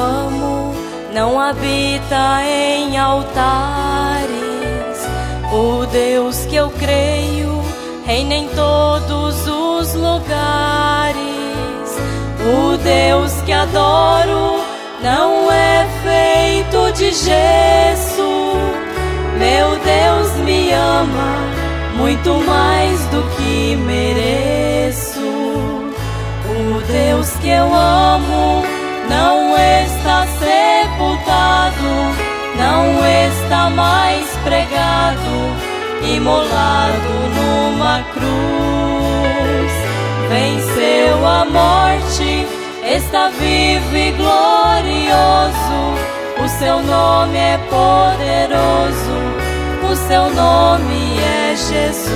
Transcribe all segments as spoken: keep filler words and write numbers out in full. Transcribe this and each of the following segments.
amo não habita em altares. O Deus que eu creio reina em todos os lugares. O Deus que adoro não é feito de gesso. Meu Deus me ama muito mais do que mereço. O Deus que eu amo não está sepultado, não está mais pregado, imolado numa cruz. Venceu a morte, está vivo e glorioso. O seu nome é poderoso, o seu nome é Jesus.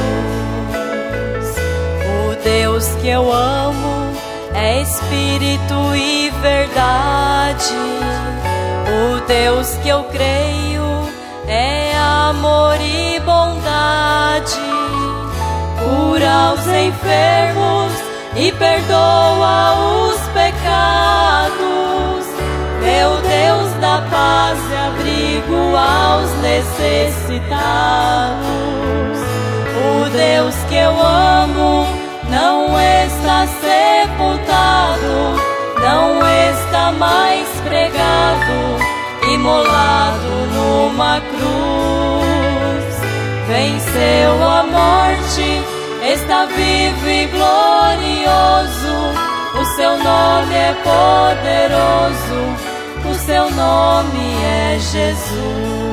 O Deus que eu amo é Espírito e verdade. O Deus que eu creio é amor e bondade. Cura os enfermos e perdoa os pecados. Meu Deus dá paz e abrigo aos necessitados. O Deus que eu amo não está sepultado, não está mais pregado, imolado numa cruz. Venceu a morte, está vivo e glorioso. O seu nome é poderoso, o seu nome é Jesus.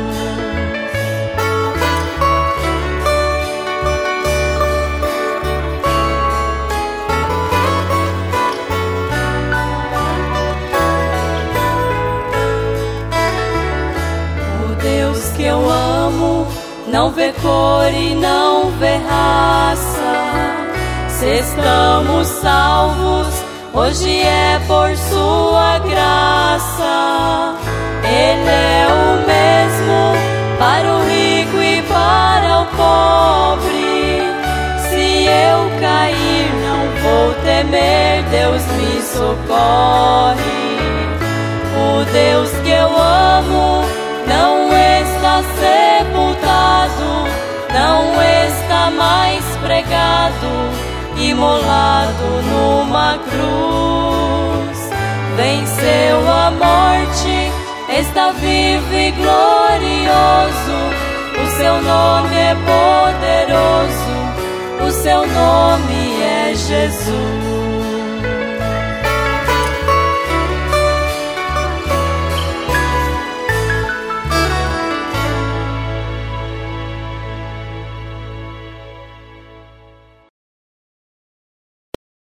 Que eu amo não vê cor e não vê raça. Se estamos salvos, hoje é por sua graça. Ele é o mesmo para o rico e para o pobre. Se eu cair, não vou temer, Deus me socorre. O Deus que eu amo não está sepultado, não está mais pregado, imolado numa cruz. Venceu a morte, está vivo e glorioso. O seu nome é poderoso, o seu nome é Jesus.